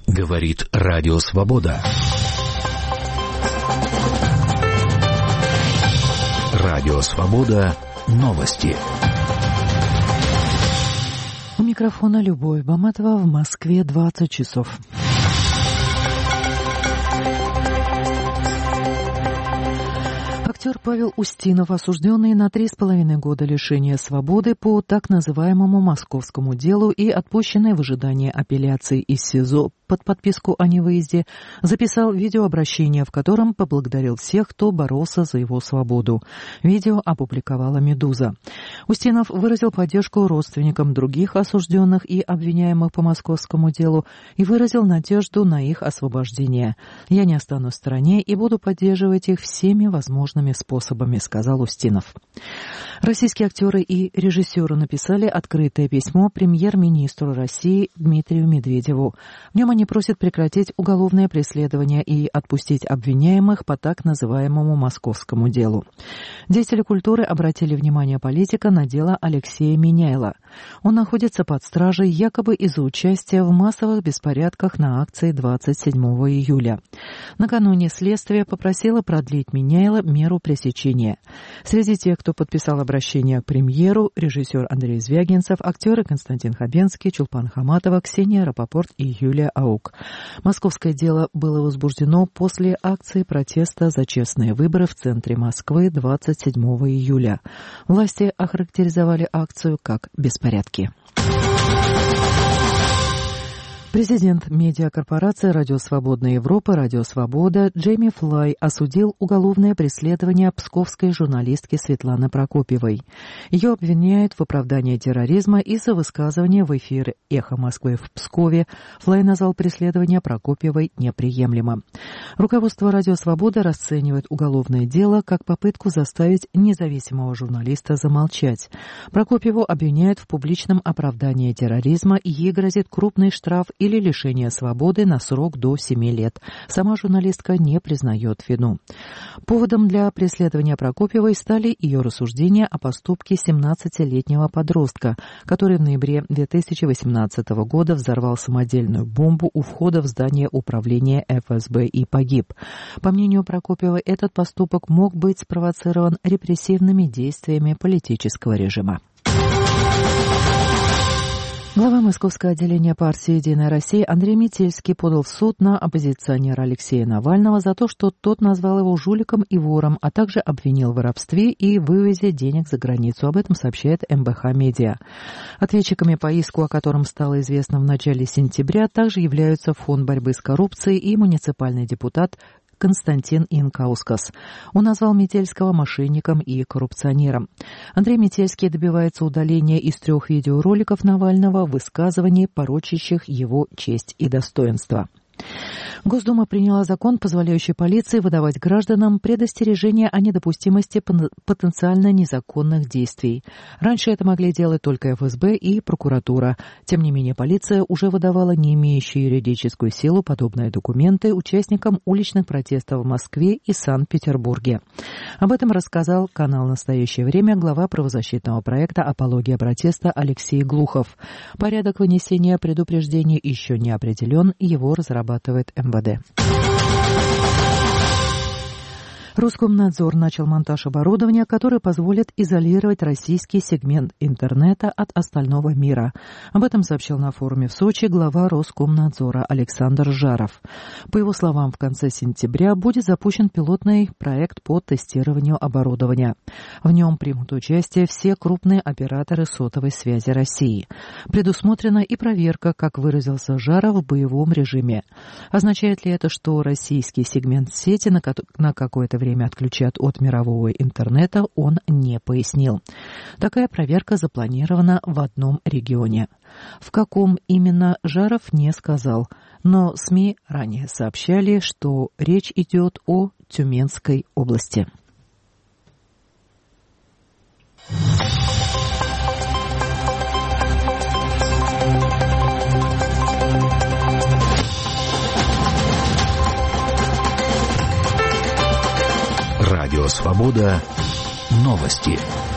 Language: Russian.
Говорит Радио Свобода. Радио Свобода. Новости. У микрофона Любовь Баматова. В Москве 20 часов. Актер Павел Устинов, осужденный на 3,5 года лишения свободы по так называемому московскому делу и отпущенный в ожидании апелляции из СИЗО под подписку о невыезде, записал видеообращение, в котором поблагодарил всех, кто боролся за его свободу. Видео опубликовала «Медуза». Устинов выразил поддержку родственникам других осужденных и обвиняемых по московскому делу и выразил надежду на их освобождение. «Я не останусь в стороне и буду поддерживать их всеми возможными способами», — сказал Устинов. Российские актеры и режиссеры написали открытое письмо премьер-министру России Дмитрию Медведеву. В нем они просят прекратить уголовное преследование и отпустить обвиняемых по так называемому московскому делу. Деятели культуры обратили внимание политика на дело Алексея Миняйла. Он находится под стражей якобы из-за участия в массовых беспорядках на акции 27 июля. Накануне следствие попросило продлить Миняйла меру пресечения. Среди тех, кто подписал обращение к премьеру, режиссер Андрей Звягинцев, актеры Константин Хабенский, Чулпан Хаматова, Ксения Рапопорт и Юлия Аук. Московское дело было возбуждено после акции протеста за честные выборы в центре Москвы 27 июля. Власти охарактеризовали акцию как беспорядки. Президент медиакорпорации «Радио Свободная Европа» «Радио Свобода» Джейми Флай осудил уголовное преследование псковской журналистки Светланы Прокопьевой. Ее обвиняют в оправдании терроризма из-за высказывания в эфире «Эхо Москвы» в Пскове. Флай назвал преследование Прокопьевой неприемлемым. Руководство «Радио Свобода» расценивает уголовное дело как попытку заставить независимого журналиста замолчать. Прокопьеву обвиняют в публичном оправдании терроризма, и ей грозит крупный штраф или лишение свободы на срок до 7 лет. Сама журналистка не признает вину. Поводом для преследования Прокопьевой стали ее рассуждения о поступке 17-летнего подростка, который в ноябре 2018 года взорвал самодельную бомбу у входа в здание управления ФСБ и погиб. По мнению Прокопьевой, этот поступок мог быть спровоцирован репрессивными действиями политического режима. Глава московского отделения партии «Единая Россия» Андрей Метельский подал в суд на оппозиционера Алексея Навального за то, что тот назвал его жуликом и вором, а также обвинил в воровстве и вывозе денег за границу. Об этом сообщает МБХ Медиа. Ответчиками по иску, о котором стало известно в начале сентября, также являются Фонд борьбы с коррупцией и муниципальный депутат Константин Инкаускас. Он назвал Метельского мошенником и коррупционером. Андрей Метельский добивается удаления из 3 видеороликов Навального высказываний, порочащих его честь и достоинство. Госдума приняла закон, позволяющий полиции выдавать гражданам предостережения о недопустимости потенциально незаконных действий. Раньше это могли делать только ФСБ и прокуратура. Тем не менее, полиция уже выдавала не имеющие юридическую силу подобные документы участникам уличных протестов в Москве и Санкт-Петербурге. Об этом рассказал канал «Настоящее время» глава правозащитного проекта «Апология протеста» Алексей Глухов. Порядок вынесения предупреждений еще не определен, его разрабатывает МВД. Роскомнадзор начал монтаж оборудования, которое позволит изолировать российский сегмент интернета от остального мира. Об этом сообщил на форуме в Сочи глава Роскомнадзора Александр Жаров. По его словам, в конце сентября будет запущен пилотный проект по тестированию оборудования. В нем примут участие все крупные операторы сотовой связи России. Предусмотрена и проверка, как выразился Жаров, в боевом режиме. Означает ли это, что российский сегмент сети на какое-то время отключат от мирового интернета, он не пояснил. Такая проверка запланирована в одном регионе. В каком именно, Жаров не сказал, но СМИ ранее сообщали, что речь идет о Тюменской области. Радио Свобода. Новости.